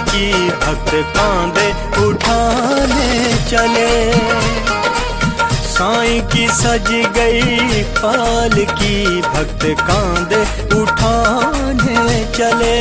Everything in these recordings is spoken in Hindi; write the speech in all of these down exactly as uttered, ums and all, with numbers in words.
की भक्त कांधे उठाने चले। साईं की सज गई पालकी भक्त कांधे उठाने चले।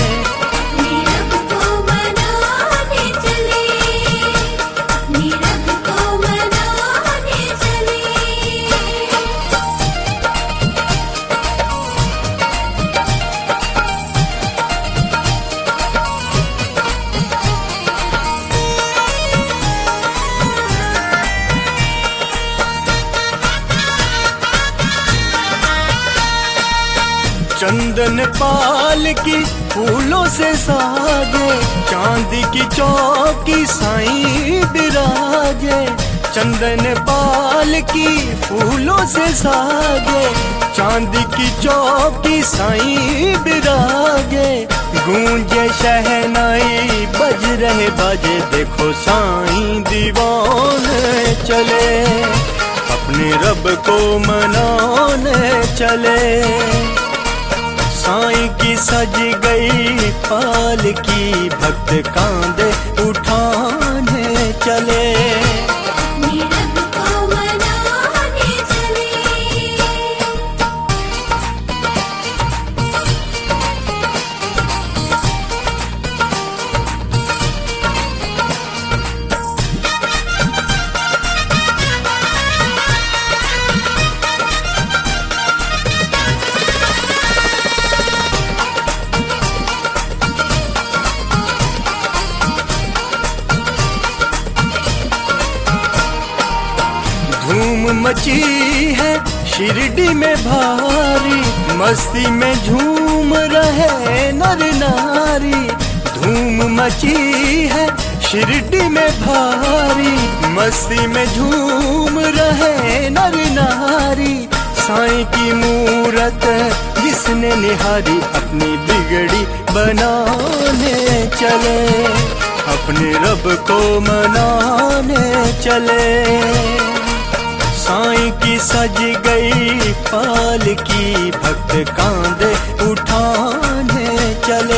चंदन पाल की फूलों से साजे, चांदी की चौकी साईं बिराजे। चंदन पाल की फूलों से साजे, चांदी की चौकी साईं बिराजे। गूंजे शहनाई बज रहे बाजे, देखो साईं दीवाने चले, अपने रब को मनाने चले। साईं की सज गई पालकी भक्त कांधे उठाने चले। धूम मची है शिरडी में भारी, मस्ती में झूम रहे नर नारी। धूम मची है शिरडी में भारी, मस्ती में झूम रहे नर नारी। साईं की मूरत जिसने निहारी, अपनी बिगड़ी बनाने चले, अपने रब को मनाने चले। साईं की सज गई पालकी भक्त कांधे उठाने चले।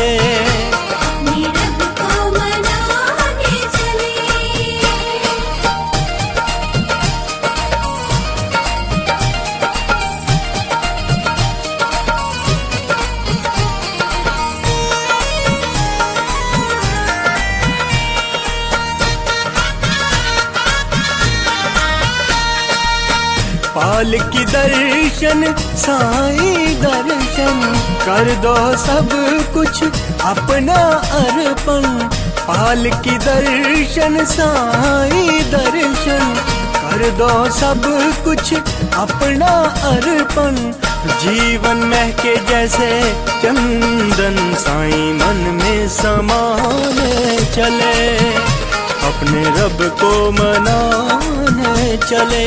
पालकी दर्शन साईं दर्शन, कर दो सब कुछ अपना अर्पण। पालकी दर्शन साईं दर्शन, कर दो सब कुछ अपना अर्पण। जीवन महके जैसे चंदन, साईं मन में समाने चले, अपने रब को मनाने चले।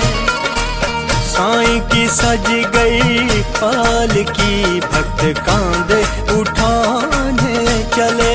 साईं की सज गई पालकी भक्त कांधे उठाने चले।